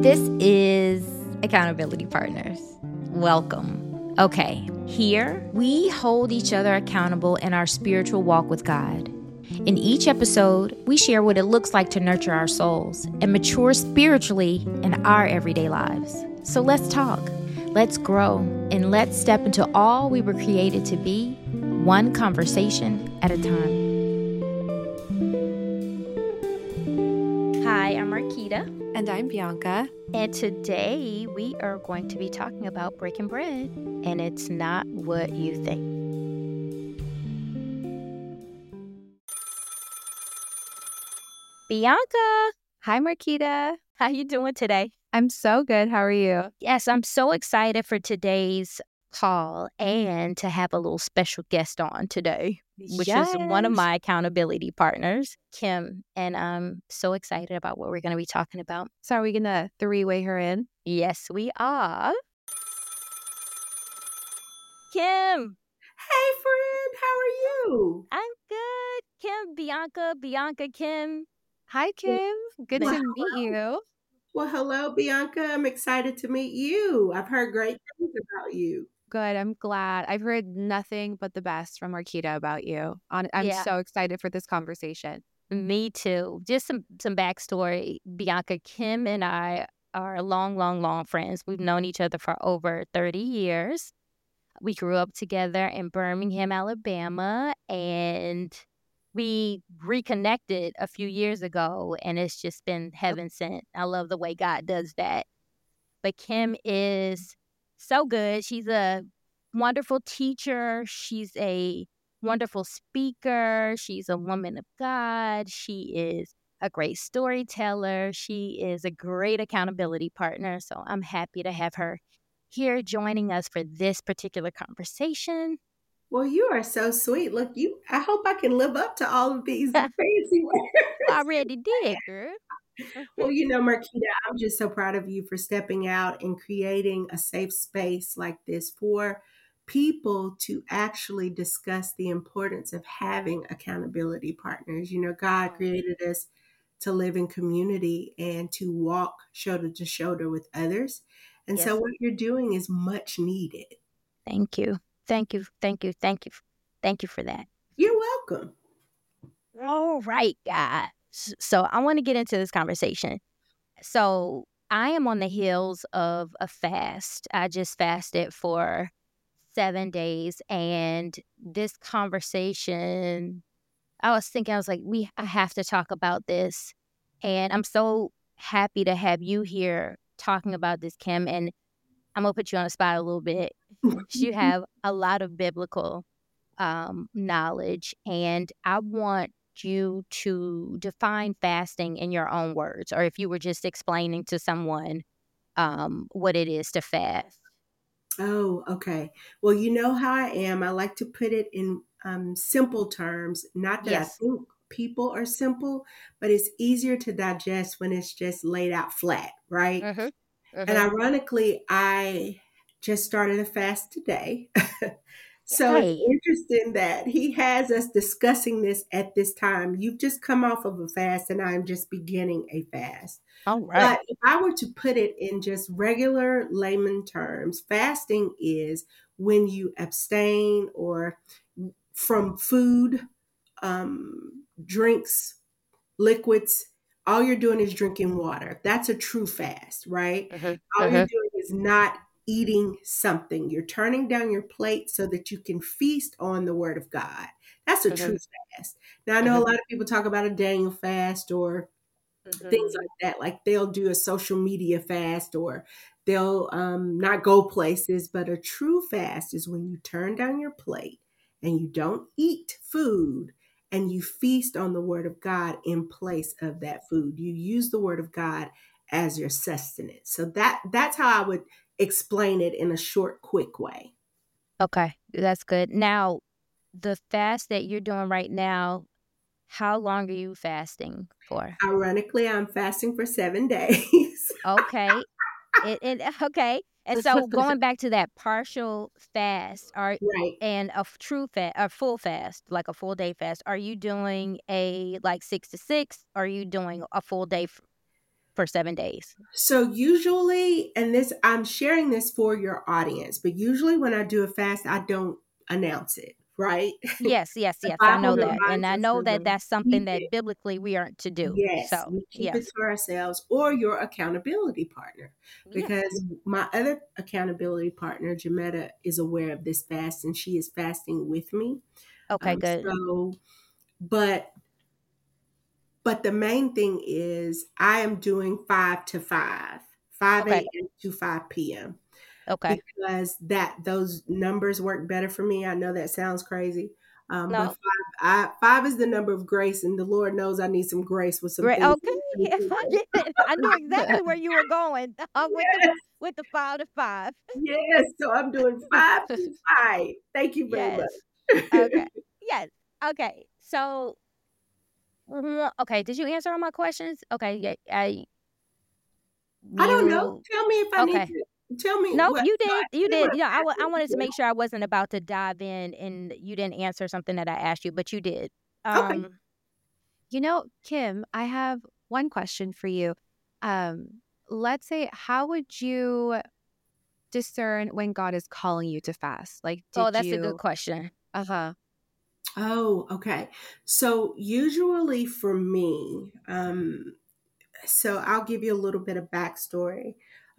This is Accountability Partners. Welcome. Okay, here we hold each other accountable in our spiritual walk with God. In each episode, we share what it looks like to nurture our souls and mature spiritually in our everyday lives. So let's talk, let's grow, and let's step into all we were created to be, one conversation at a time. Hi, I'm Marquita. And I'm Bianca. And today we are going to be talking about breaking bread, and it's not what you think. Bianca, Hi, Marquita. how you doing today? I'm so good. How are you? Yes, I'm so excited for today's call and to have a little special guest on today, which is one of my accountability partners, Kim. And I'm so excited about what we're going to be talking about. So are we going to three-way her in? Yes, we are. Kim. Hey, friend. How are you? I'm good. Kim, Bianca, Kim. Hi, Kim. Good Well, to meet you. Well, hello, Bianca. I'm excited to meet you. I've heard great things about you. Good. I'm glad. I've heard nothing but the best from Marquita about you. I'm Yeah. so excited for this conversation. Me too. Just some backstory. Bianca, Kim and I are long friends. We've known each other for over 30 years. We grew up together in Birmingham, Alabama, and we reconnected a few years ago, and it's just been heaven sent. I love the way God does that. But Kim is so good. She's a wonderful teacher. She's a wonderful speaker. She's a woman of God. She is a great storyteller. She is a great accountability partner. So I'm happy to have her here joining us for this particular conversation. Well, you are so sweet. Look, I hope I can live up to all of these fancy words. Already did, girl. Well, Marquita, I'm just so proud of you for stepping out and creating a safe space like this for people to actually discuss the importance of having accountability partners. God created us to live in community and to walk shoulder to shoulder with others. And so Yes. what you're doing is much needed. Thank you for that. You're welcome. All right, guys. So I want to get into this conversation. So I am on the heels of a fast. I just fasted for 7 days, and this conversation, I was like, I have to talk about this. And I'm so happy to have you here talking about this, Kim. And I'm going to put you on the spot a little bit. You have a lot of biblical knowledge, and I want you to define fasting in your own words, or if you were just explaining to someone what it is to fast. Oh, okay. Well, you know how I am. I like to put it in simple terms. Not that I think people are simple, but it's easier to digest when it's just laid out flat, right? And ironically, I just started a fast today. So It's interesting that he has us discussing this at this time. You've just come off of a fast and I'm just beginning a fast. All right. But if I were to put it in just regular layman terms, fasting is when you abstain or from food, drinks, liquids. All you're doing is drinking water. That's a true fast, right? All you're doing is not eating something. You're turning down your plate so that you can feast on the word of God. That's a true fast. Now, I know a lot of people talk about a Daniel fast or things like that. Like they'll do a social media fast or they'll not go places. But a true fast is when you turn down your plate and you don't eat food and you feast on the word of God in place of that food. You use the word of God as your sustenance. So that's how I would explain it in a short, quick way. Okay, that's good. Now, the fast that you're doing right now, how long are you fasting for? Ironically, I'm fasting for 7 days. Okay. Okay. And so going back to that partial fast, Right. and a true fast, a full fast, like a full day fast, are you doing a 6 to 6? Or are you doing a full day for 7 days? So usually, and this, I'm sharing this for your audience, but usually when I do a fast, I don't announce it, right? Yes, yes, The yes. I Bible know that. And reminds I us know that to that's something keep that it. biblically we aren't to do. Yes, So, we keep it yes. to ourselves or your accountability partner, Yeah. because my other accountability partner, Jametta, is aware of this fast and she is fasting with me. Okay, good. So, but the main thing is I am doing 5 to 5, 5 Okay. a.m. to 5 p.m. Okay. because those numbers work better for me. I know that sounds crazy, but No. five is the number of grace, and the Lord knows I need some grace with some Great. things. Okay. I knew exactly where you were going Yes, with the 5 to 5. yes. So I'm doing 5 to 5. Thank you very Yes. much. Okay. Yes. Okay. So, okay. Did you answer all my questions? Okay. Yeah. I don't know. You. Tell me if I need Okay. to. Tell me Nope. what. You So I did. You really did. want to Yeah. pass I it wanted to to you. make sure I wasn't about to dive in and you didn't answer something that I asked you, but you did. Okay. Kim, I have one question for you. Um, let's say, how would you discern when God is calling you to fast? Like, Oh, did that's a good you, question. uh-huh. Oh, okay. So usually for me, so I'll give you a little bit of backstory.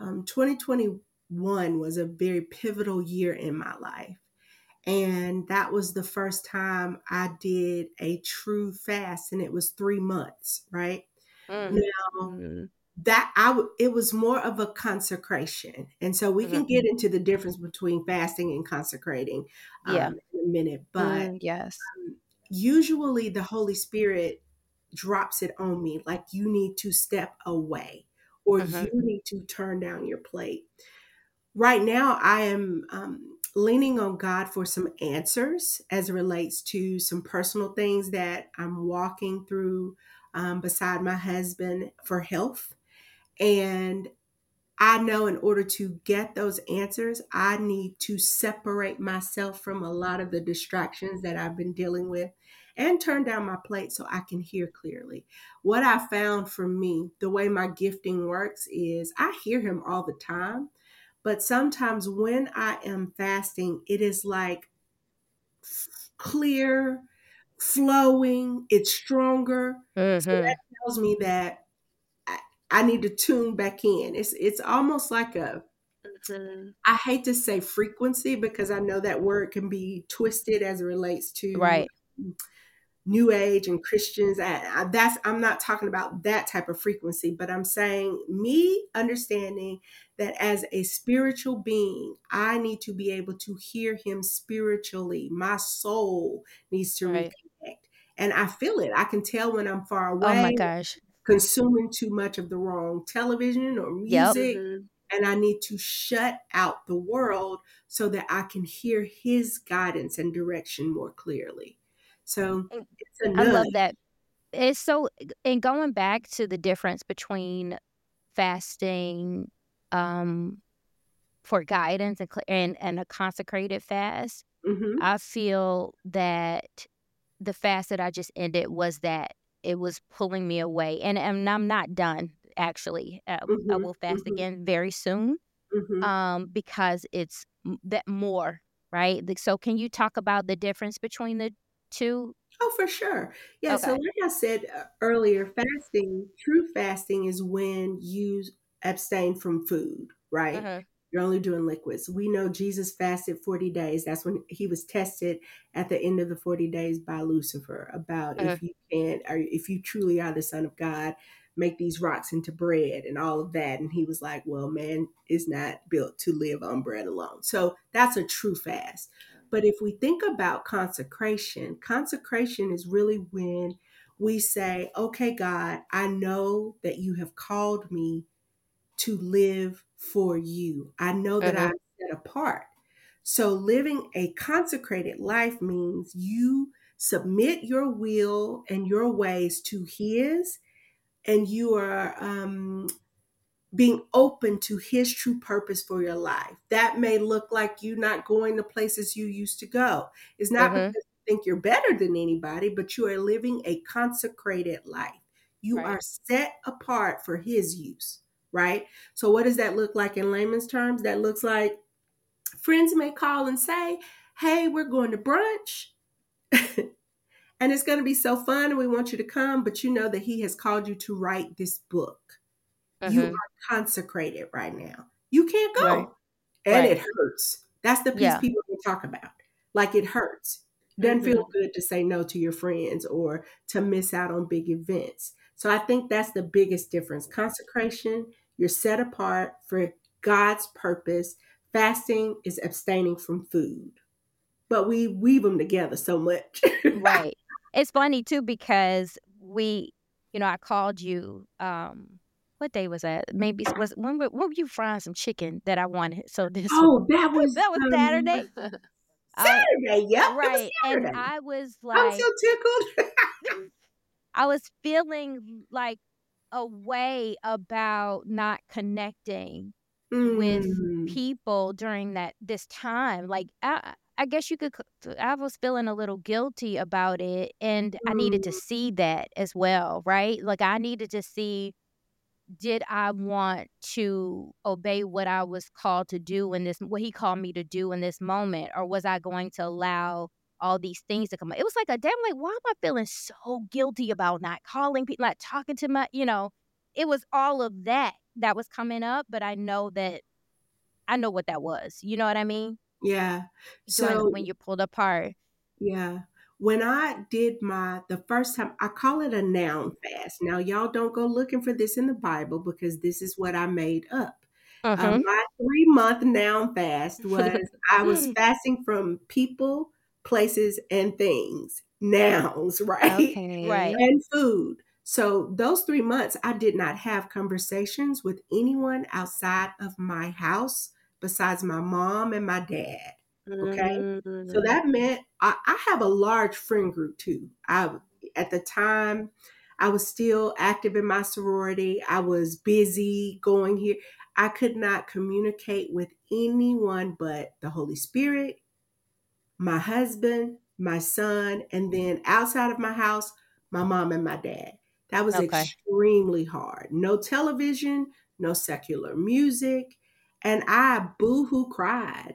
2021 was a very pivotal year in my life. And that was the first time I did a true fast, and it was 3 months, right? Mm, Now, Mhm. it was more of a consecration. And so we mhm. can get into the difference between fasting and consecrating Yeah. in a minute. But Yes. usually the Holy Spirit drops it on me like you need to step away or you Mhm. need to turn down your plate. Right now, I am leaning on God for some answers as it relates to some personal things that I'm walking through beside my husband for health. And I know in order to get those answers, I need to separate myself from a lot of the distractions that I've been dealing with and turn down my plate so I can hear clearly. What I found for me, the way my gifting works is I hear him all the time, but sometimes when I am fasting, it is like clear, flowing, it's stronger. So that Mhm. tells me that I, I need to tune back in. It's almost like Mhm. I hate to say frequency because I know that word can be twisted as it relates to Right. New Age and Christians. I'm not talking about that type of frequency, but I'm saying me understanding that as a spiritual being, I need to be able to hear him spiritually. My soul needs to Right. reconnect. And I feel it. I can tell when I'm far Oh my away, gosh. consuming too much of the wrong television or Yep. music. Mhm. And I need to shut out the world so that I can hear his guidance and direction more clearly. So And it's a I nudge. love that. It's so and going back to the difference between fasting um for guidance and a consecrated fast, Mm-hmm. I feel that the fast that I just ended was that it was pulling me away, and I'm not done actually. I Mm-hmm. will fast Mm-hmm. again very soon, Mm-hmm. because it's that more right. So, can you talk about the difference between the two? Oh, for sure. Yeah. So, Okay. like I said earlier, true fasting is when you abstain from food, right? Mhm. You're only doing liquids. We know Jesus fasted 40 days. That's when he was tested at the end of the 40 days by Lucifer about Mhm. if you can, or if you truly are the Son of God, make these rocks into bread and all of that. And he was like, well, man is not built to live on bread alone. So, that's a true fast. But if we think about consecration, consecration is really when we say, okay, God, I know that you have called me to live for you. I know that I'm Mhm. set apart. So living a consecrated life means you submit your will and your ways to His, and you are being open to his true purpose for your life. That may look like you not going to places you used to go. It's not because Mhm. you think you're better than anybody, but you are living a consecrated life. You are set apart for his use, right? So what does that look like in layman's terms? That looks like friends may call and say, hey, we're going to brunch. And it's going to be so fun and we want you to come, but you know that he has called you to write this book. You are consecrated right now. You can't go. Right. And it hurts. That's the piece people can talk about. Like, it hurts. Doesn't feel good to say no to your friends or to miss out on big events. So I think that's the biggest difference. Consecration, you're set apart for God's purpose. Fasting is abstaining from food. But we weave them together so much. Right. It's funny too, because I called you, what day was that? Maybe when were you frying some chicken that I wanted? So this that was Saturday. Saturday, yeah. Right. Saturday. And I was I was so tickled. I was feeling like a way about not connecting with people during this time. Like, I guess I was feeling a little guilty about it, and I needed to see that as well, right? Like, I needed to see, did I want to obey what I was called to do what he called me to do in this moment, or was I going to allow all these things to come up? It was like why am I feeling so guilty about not calling people, not talking to it was all of that was coming up, but I know what that was. You know what I mean? Yeah. So when you're pulled apart. Yeah. When I did the first time, I call it a noun fast. Now, y'all don't go looking for this in the Bible because this is what I made up. My 3-month noun fast was I was fasting from people, places, and things. Nouns, right? Right. And food. So those 3 months, I did not have conversations with anyone outside of my house besides my mom and my dad. Okay. So that meant I have a large friend group too. At the time, I was still active in my sorority. I was busy going here. I could not communicate with anyone but the Holy Spirit, my husband, my son, and then outside of my house, my mom and my dad. That was extremely hard. No television, no secular music. And I boo-hoo cried,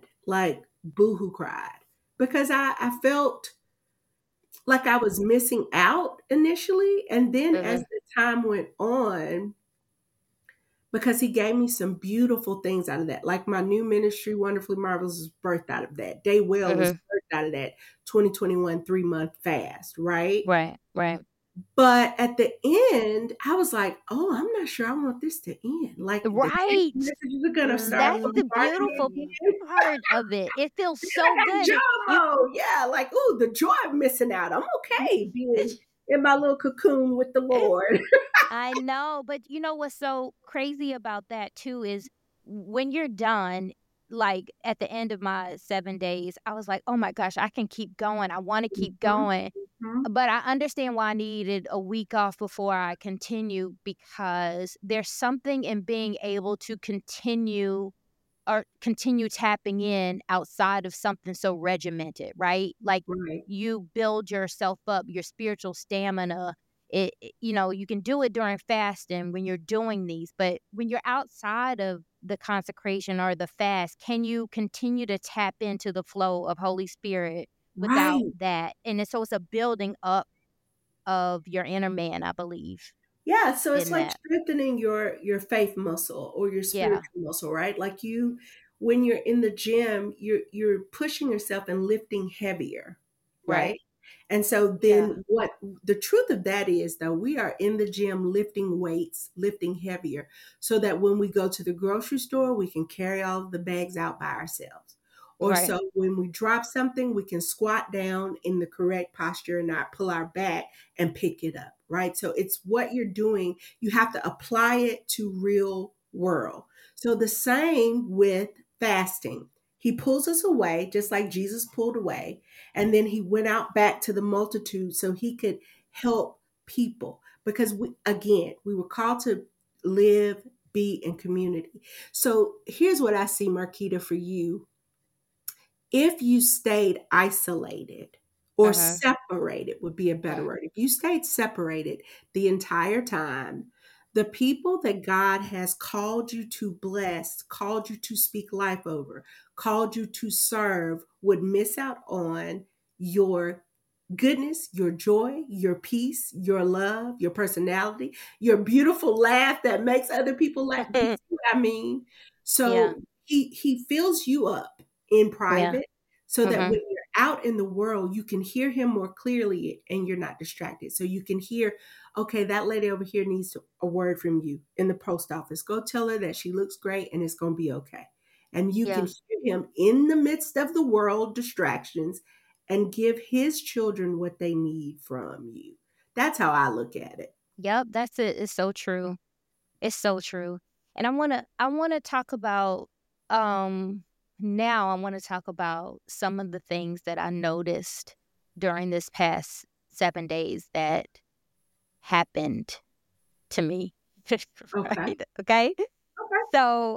because I felt like I was missing out initially. And then as the time went on, because he gave me some beautiful things out of that. Like my new ministry, Wonderfully Marvelous, was birthed out of that. Day Well was birthed out of that 2021 3-month fast, right? Right. But at the end, I was like, oh, I'm not sure I want this to end. Like, right. The messages are gonna start. That's the beautiful part of it. It feels so good. Yeah, like, ooh, the joy of missing out. I'm okay being in my little cocoon with the Lord. I know, but you know what's so crazy about that too is when you're done, like at the end of my 7 days, I was like, oh my gosh, I can keep going. I want to keep going. But I understand why I needed a week off before I continue, because there's something in being able to continue tapping in outside of something so regimented, right? Like you build yourself up, your spiritual stamina. You can do it during fasting when you're doing these, but when you're outside of the consecration or the fast, can you continue to tap into the flow of Holy Spirit without that? And so it's a building up of your inner man, I believe. Yeah, so it's like strengthening your faith muscle or your spiritual muscle, right? Like when you're in the gym, you're pushing yourself and lifting heavier, right? And so then what the truth of that is, though, we are in the gym lifting weights, lifting heavier, so that when we go to the grocery store, we can carry all of the bags out by ourselves. Or so when we drop something, we can squat down in the correct posture and not pull our back and pick it up, right? So it's what you're doing. You have to apply it to real world. So the same with fasting. He pulls us away, just like Jesus pulled away. And then he went out back to the multitude so he could help people. Because we were called to live, be in community. So here's what I see, Marquita, for you. If you stayed isolated or Uh-huh. separated would be a better word. If you stayed separated the entire time, the people that God has called you to bless, called you to speak life over, called you to serve would miss out on your goodness, your joy, your peace, your love, your personality, your beautiful laugh that makes other people laugh. Do you see what I mean? Yeah. So he fills you up in Yeah. private so that Mm-hmm. when you're out in the world, you can hear him more clearly and you're not distracted. So you can hear, okay, that lady over here needs a word from you in the post office. Go tell her that she looks great and it's going to be okay. And you can Yeah. hear him in the midst of the world distractions and give his children what they need from you. That's how I look at it. Yep. That's it. It's so true. It's so true. And I wanna talk about now I want to talk about some of the things that I noticed during this past 7 days that happened to me. Okay. Right. Okay. Okay. So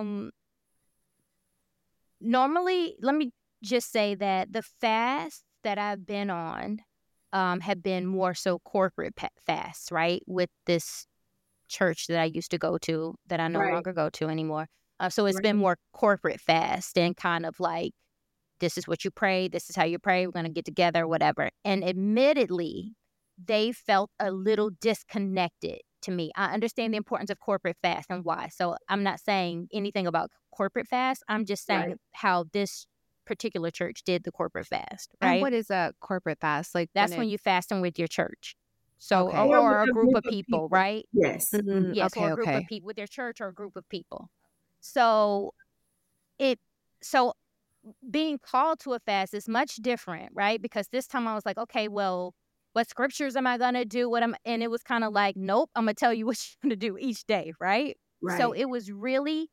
normally, let me just say that the fasts that I've been on have been more so corporate fasts, right? With this church that I used to go to that I no Right. longer go to anymore. So it's Right. been more corporate fast and kind of like, this is what you pray, this is how you pray, we're going to get together, whatever. And admittedly, they felt a little disconnected to me. I understand the importance of corporate fast and why. So I'm not saying anything about corporate fast. I'm just saying Right. how this particular church did the corporate fast, And right? what is a corporate fast? Like when That's when it you fasting with your church. So, okay. Or with or a a group group of of people, people. right? Yes. Mhm. Yes, or Okay, a group of okay. people with their church or a group of people. So it so being called to a fast is much different, right? Because this time I was like, okay, well, what scriptures am I gonna do? And it was kind of like, nope, I'm gonna tell you what you're gonna do each day, right? So Right. it was really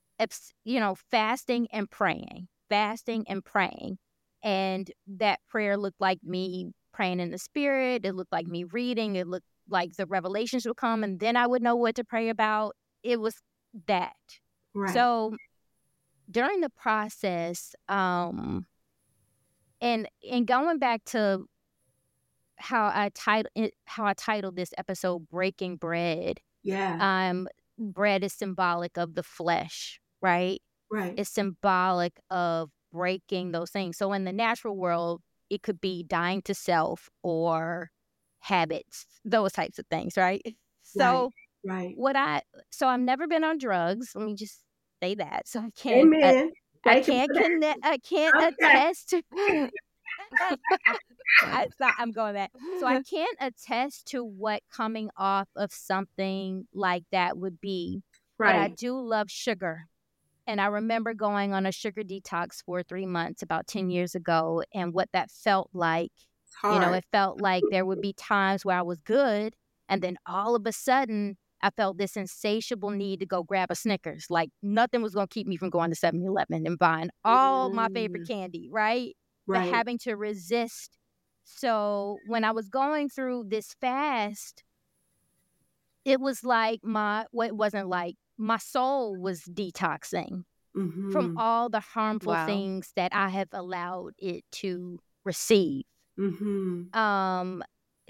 fasting and praying. And that prayer looked like me praying in the spirit. It looked like me reading. It looked like the revelations would come and then I would know what to pray about. It was that. Right. So during the process, and going back to how I titled this episode Breaking Bread, Yeah. bread is symbolic of the flesh, right? Right. Is symbolic of breaking those things. So in the natural world, it could be dying to self or habits, those types of things, right? Right. So Right. I've never been on drugs. Let me just say that. So Amen. I Thank you can't for that. connect. I can't Okay. attest to. I'm going back. So I can't attest to what coming off of something like that would be, but I Right. do love sugar. And I remember going on a sugar detox for 3 months about 10 years ago and what that felt like. It's hard. It felt like there would be times where I was good. And then all of a sudden, I felt this insatiable need to go grab a Snickers. Like nothing was going to keep me from going to 7-Eleven and buying all my favorite Mm, candy, right? But Right. having to resist. So when I was going through this fast, it was like it wasn't like my soul was detoxing from Mhm. all the harmful wow. things that I have allowed it to receive. Mhm. Um,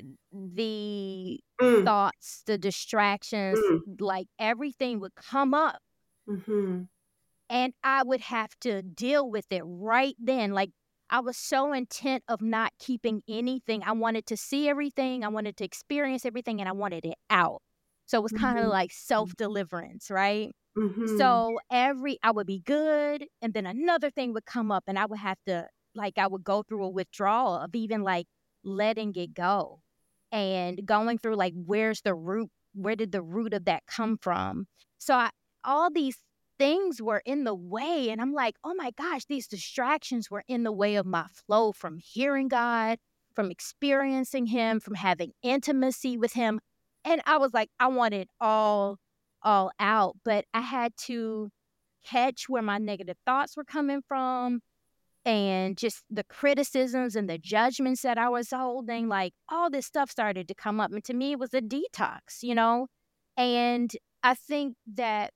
the Mm. thoughts, the distractions, Mm. like everything would come up Mhm. and I would have to deal with it right then. Like I was so intent of not keeping anything. I wanted to see everything, I wanted to experience everything, and I wanted it out. So it was kind of Mhm. like self-deliverance, right? Mhm. So I would be good, and then another thing would come up, and I would have to, like, I would go through a withdrawal of even like letting it go and going through like, where's the root? Where did the root of that come from? So all these things were in the way, and I'm like, oh my gosh, these distractions were in the way of my flow from hearing God, from experiencing Him, from having intimacy with Him. And I was like, I want it all out, but I had to catch where my negative thoughts were coming from and just the criticisms and the judgments that I was holding. Like all this stuff started to come up. And to me, it was a detox. And I think that,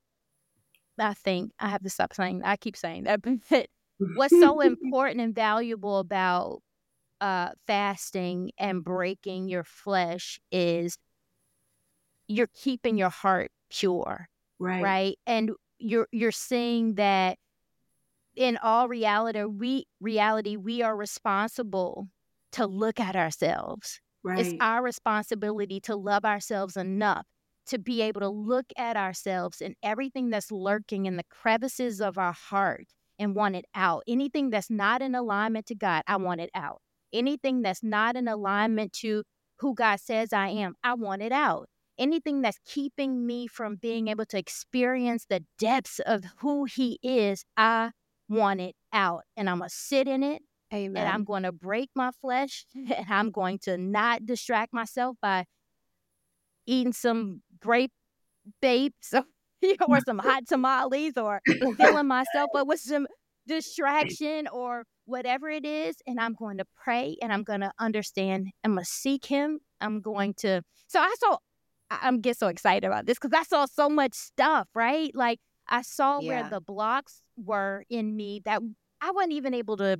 I have to stop saying, I keep saying that, but what's so important and valuable about fasting and breaking your flesh is you're keeping your heart pure, Right. right? And you're seeing that in all reality we are responsible to look at ourselves. It's Right. our responsibility to love ourselves enough to be able to look at ourselves and everything that's lurking in the crevices of our heart and want it out. Anything that's not in alignment to God, I want it out. Anything that's not in alignment to who God says I am, I want it out. Anything that's keeping me from being able to experience the depths of who He is, I want it out. And I'm going to sit in it. Amen. And I'm going to break my flesh. And I'm going to not distract myself by eating some grape babes or some hot tamales or filling myself up with some distraction or whatever it is. And I'm going to pray and I'm going to understand. I'm going to seek Him. I'm going to. So I'm get so excited about this because I saw so much stuff, right? Like I saw where Yeah. the blocks were in me that I wasn't even able to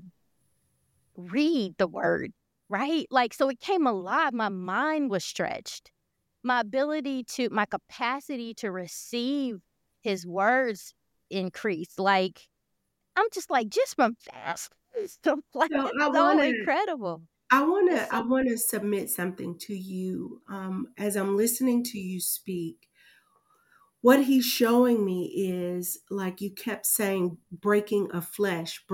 read the word, right? Like, so it came alive. My mind was stretched. My capacity to receive His words increased. Like, I'm just like, just from fast. So, like, So it's so incredible. I want to submit something to you. As I'm listening to you speak, what He's showing me is, like you kept saying, breaking a flesh,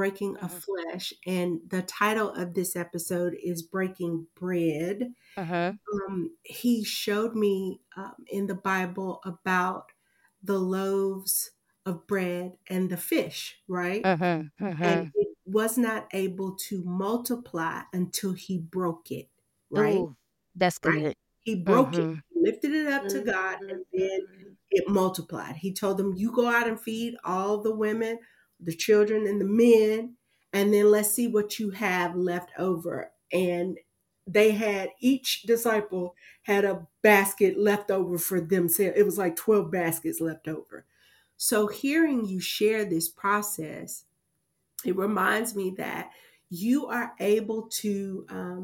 and the title of this episode is Breaking Bread. He showed me in the Bible about the loaves of bread and the fish, right? And it was not able to multiply until He broke it, right? Ooh, that's Right? good. He broke it, he lifted it up to God, and then it multiplied. He told them, you go out and feed all the women, the children, and the men, and then let's see what you have left over. And each disciple had a basket left over for themselves. It was like 12 baskets left over. So hearing you share this process, it reminds me that you are able to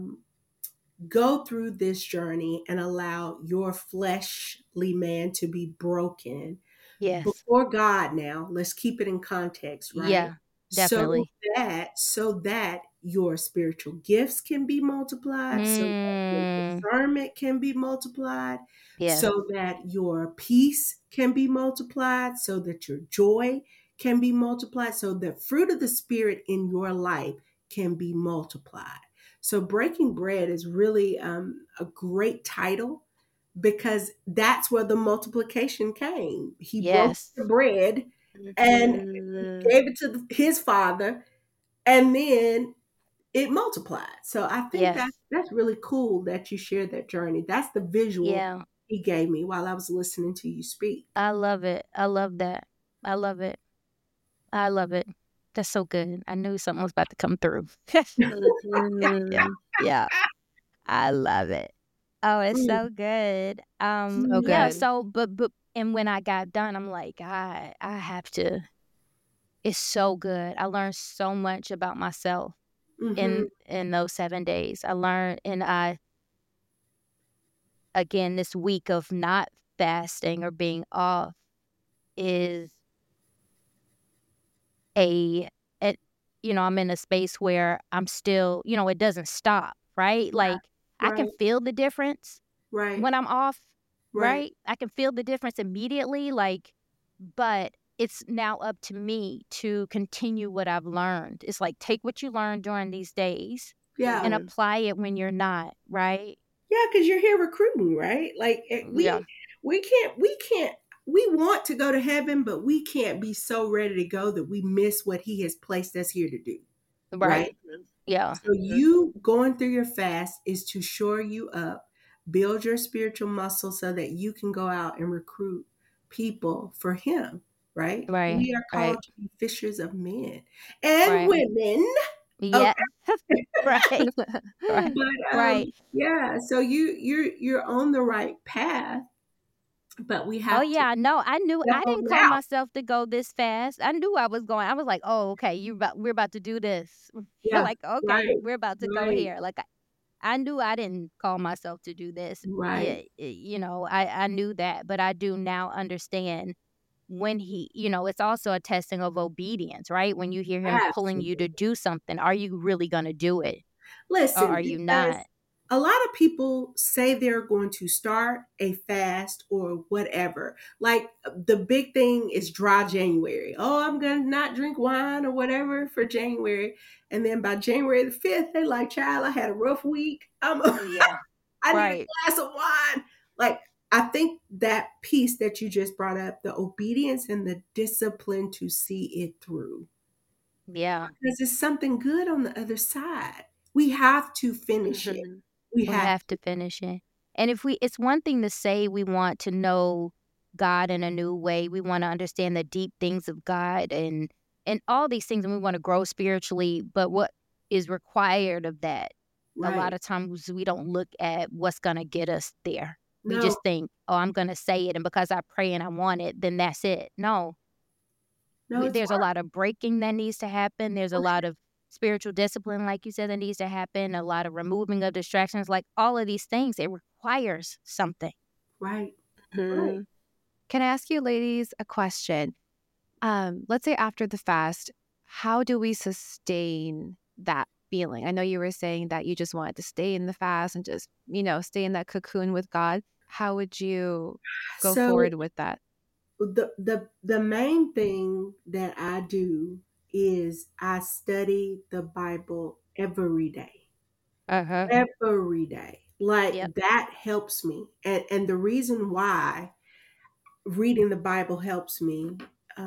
go through this journey and allow your fleshly man to be broken before God. Now let's keep it in context, right? Yeah, definitely. So that your spiritual gifts can be multiplied, so that your discernment can be multiplied, so that your peace can be multiplied, so that your joy can be multiplied, so the fruit of the Spirit in your life can be multiplied. So breaking bread is really a great title, because that's where the multiplication came. He broke the bread and gave it to his father, and then it multiplied. So I think that's really cool that you shared that journey. That's the visual He gave me while I was listening to you speak. I love it. I love that. I love it. I love it. That's so good. I knew something was about to come through. Yeah. I love it. Oh, it's so good. So good. Yeah, so but and when I got done, I'm like, I have to. It's so good. I learned so much about myself in those 7 days. I learned, and again, this week of not fasting or being off is I'm in a space where I'm still, it doesn't stop, right? Like I can feel the difference when I'm off, right? I can feel the difference immediately, but it's now up to me to continue what I've learned. It's like, take what you learned during these days and apply it when you're not, right? Yeah, because you're here recruiting, right? Like we want to go to heaven, but we can't be so ready to go that we miss what He has placed us here to do. Right? Yeah. So you going through your fast is to shore you up, build your spiritual muscle so that you can go out and recruit people for Him. Right? We are called to be fishers of men and women. Yeah. Okay. Right. Yeah. So you're on the right path. but we Oh have to yeah, no, I knew step I on didn't call out. myself to go this fast. I knew I was going. I was like, oh, okay, we're about to do this. Yeah, Like, okay, right, we're about to go right, here. Like I knew I didn't call myself to do this. right. Yeah, I knew that, but I do now understand when it's also a testing of obedience, right? When you hear him pulling you to Absolutely. do something, are you really going to do it or Listen, are you because not? a lot of people say they're going to start a fast or whatever. Like the big thing is dry January. Oh, I'm going to not drink wine or whatever for January. And then by January the 5th, they like, child, I had a rough week. Yeah. I need a Right. glass of wine. Like, I think that piece that you just brought up, the obedience and the discipline to see it through, Yeah. because it's something good on the other side. We have to finish it. Mhm. We We have have to to. finish it. And it's one thing to say we want to know God in a new way. We want to understand the deep things of God and all these things, and we want to grow spiritually. But what is required of that? A lot Right. of times we don't look at what's going to get us there. We No, just think, oh, I'm going to say it, and because I pray and I want it, then that's it. No, no, it's there's a work. lot of breaking that needs to happen. There's a lot of spiritual discipline, like you said, that needs to happen. A lot of removing of distractions, like all of these things. It requires something. Right. Right. Mhm. Can I ask you ladies a question? Let's say after the fast, how do we sustain that feeling? I know you were saying that you just wanted to stay in the fast and just, stay in that cocoon with God. How would you go So forward with that? the main thing that I do is I study the Bible every day. Uh-huh. Every day. Like Yep. that helps me. And the reason why reading the Bible helps me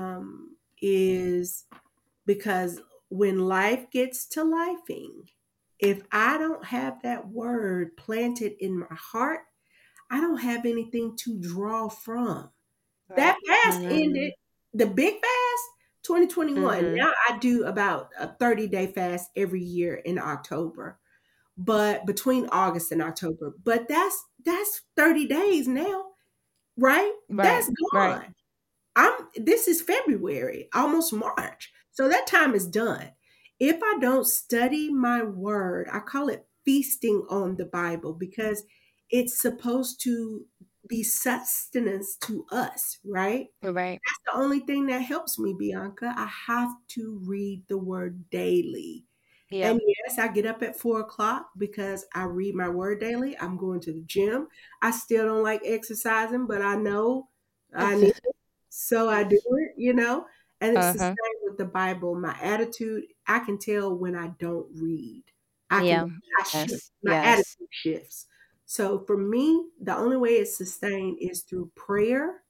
is because when life gets to lifing, if I don't have that word planted in my heart, I don't have anything to draw from. Right. That fast ended, Mhm. the big fast, 2021. Mhm. Now I do about a 30-day fast every year in October, but between August and October. But that's 30 days now, right? Right. That's Right. gone. This is February, almost March. So that time is done. If I don't study my word, I call it feasting on the Bible because it's supposed to be sustenance to us, right? Right. That's the only thing that helps me, Bianca. I have to read the word daily. Yeah. And yes, I get up at 4 o'clock because I read my word daily. I'm going to the gym. I still don't like exercising, but I know I need it. So I do it, And it's the Uh-huh. same with the Bible. My attitude, I can tell when I don't read. I can, Yeah. I shift, Yes. my Yes. attitude shifts. So for me, the only way it's sustained is through prayer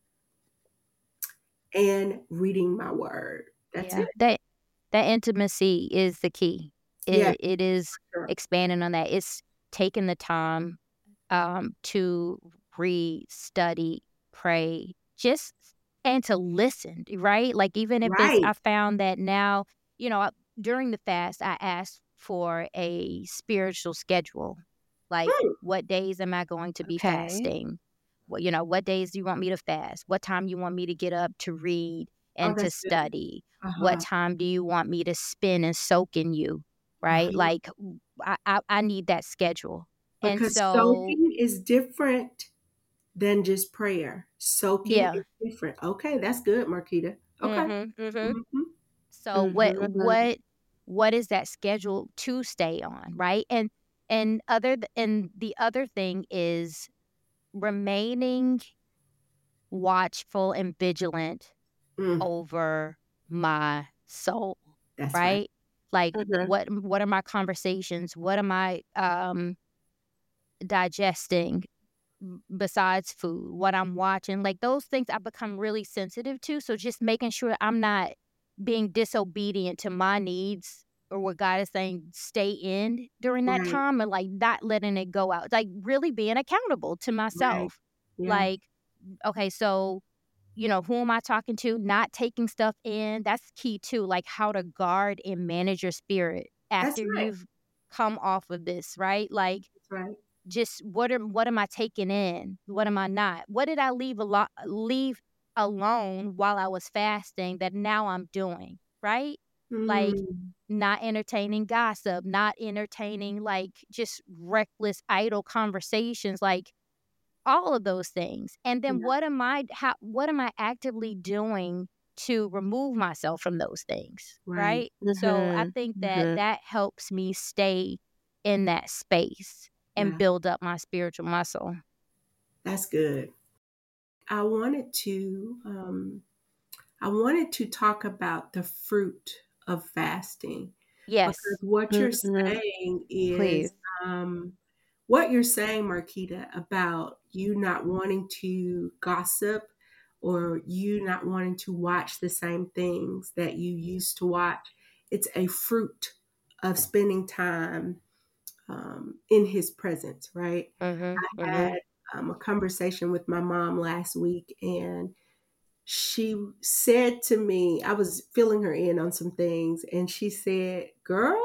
and reading my word. That's Yeah. it. That intimacy is the key. Yeah, It is sure. expanding on that. It's taking the time to read, study, pray, just and to listen, right? Like even if it's, Right. I found that now, during the fast, I asked for a spiritual schedule. Like, Hmm. what days am I going to be Okay. fasting? What days do you want me to fast? What time you want me to get up to read Oh, and to that's good. study? What Uh-huh. time do you want me to spend and soak in you? Right? Uh-huh. Like, I need that schedule. And Because so, soaking is different than just prayer. Soaking yeah. is different. Okay, that's good, Marquita. Okay. Mhm, mhm. Mhm. So Mhm. what is that schedule to stay on, right? And the other thing is remaining watchful and vigilant Mm, over my soul, that's right. right? Like Mhm. what are my conversations? What am I digesting besides food? What I'm watching? Like those things I become really sensitive to. So just making sure I'm not being disobedient to my needs or what God is saying stay in during that Right. time and like not letting it go out. Like really being accountable to Right. myself. Yeah. Like, okay, so who am I talking to? Not taking stuff in. That's key too. Like how to guard and manage your spirit That's after right. you've come off of this, right? Like That's right. just what am I taking in? What am I not? What did I leave alone while I was fasting that now I'm doing, right? Like Mm. not entertaining gossip, not entertaining like just reckless, idle conversations, like all of those things. And then Yeah. what am I actively doing to remove myself from those things, Right. right? So I think that helps me stay in that space and Yeah. build up my spiritual muscle. That's good. I wanted to talk about the fruit of fasting, because Yes. what you're saying Please. is what you're saying, Marquita, about you not wanting to gossip or you not wanting to watch the same things that you used to watch. It's a fruit of spending time in his presence, right? Mhm. I had Mhm. a conversation with my mom last week, and she said to me, I was filling her in on some things, and she said, "Girl,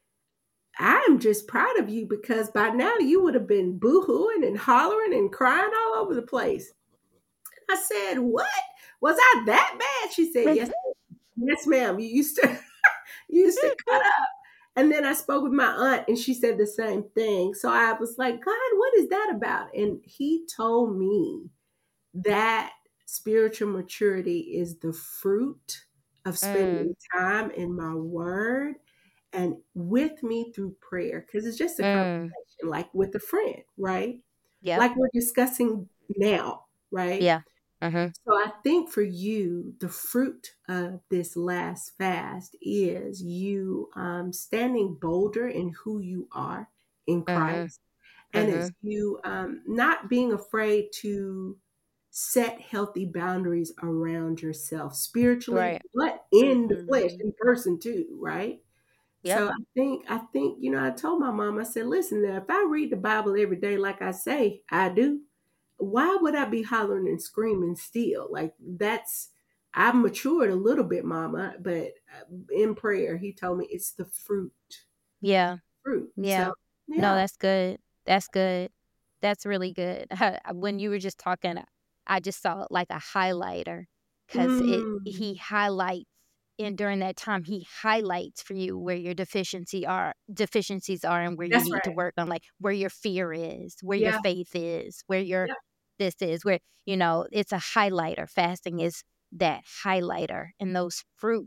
I'm just proud of you because by now you would have been boo-hooing and hollering and crying all over the place." I said, "What? Was I that bad?" She said, "Yes, yes, ma'am. You used to you used to cut up." And then I spoke with my aunt and she said the same thing. So I was like, "God, what is that about?" And he told me that spiritual maturity is the fruit of spending Mm. time in my word and with me through prayer. Because it's just a Mm. conversation, like with a friend, right? Yep. Like we're discussing now, right? Yeah. Mhm. So I think for you, the fruit of this last fast is you standing bolder in who you are in Mhm. Christ. And it's Mhm. you not being afraid to set healthy boundaries around yourself spiritually, Right. but in the flesh, in person too, right? Yep. So I think, I told my mom, I said, listen, now, if I read the Bible every day, like I say I do, why would I be hollering and screaming still? Like I've matured a little bit, mama, but in prayer, he told me it's the Yeah. fruit. Yeah. So No, yeah. that's good. That's good. That's really good. When you were just talking, I just saw it like a highlighter because Mm, he highlights and during that time he highlights for you where your deficiencies are and where you that's need to right. work on, like where your fear is, where your Yeah. faith is, where your Yeah. this is, where it's a highlighter. Fasting is that highlighter, and those fruit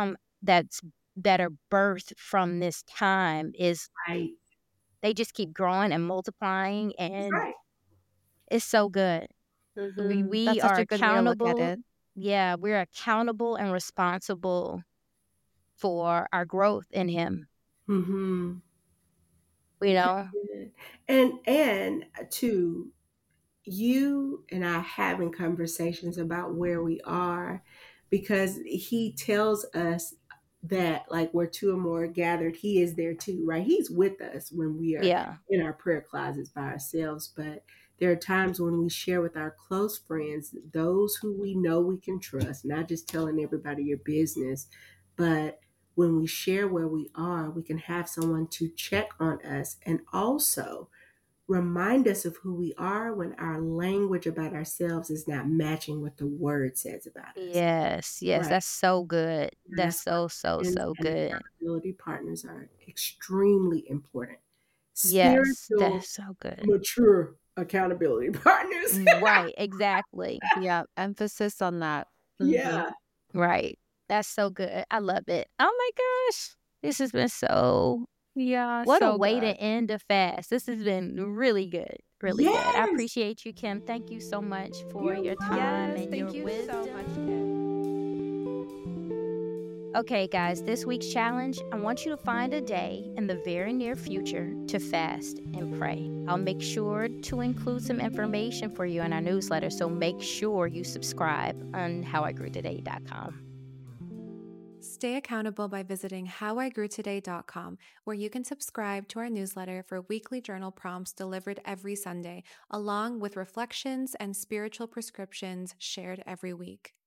that are birthed from this time is Right. they just keep growing and multiplying, That's and right. it's so good. We That's such are a good way to look at accountable. it. Yeah, we're accountable and responsible for our growth in him, Mm-hmm. you That's know? good. And too, you and I having conversations about where we are, because he tells us that like where two or more are gathered, he is there too, right? He's with us when we are Yeah. in our prayer closets by ourselves, but there are times when we share with our close friends, those who we know we can trust, not just telling everybody your business, but when we share where we are, we can have someone to check on us and also remind us of who we are when our language about ourselves is not matching what the word says about us. Yes, yes, Right. that's so good. And That's that's why so, so, friends so and good. accountability partners are extremely important. Yes, Spiritual, that's so good. mature accountability partners. Right, exactly. Yeah, emphasis on that. Yeah. Right. That's so good. I love it. Oh my gosh. This has been so Yeah, what a so way to good. end a fast. This has been really good. Really good. I Yes. appreciate you, Kim. Thank you so much for You're your welcome. time Yes, and your thank you so much, wisdom. Kim. Okay, guys, this week's challenge, I want you to find a day in the very near future to fast and pray. I'll make sure to include some information for you in our newsletter, so make sure you subscribe on howigrewtoday.com. Stay accountable by visiting howigrewtoday.com, where you can subscribe to our newsletter for weekly journal prompts delivered every Sunday, along with reflections and spiritual prescriptions shared every week.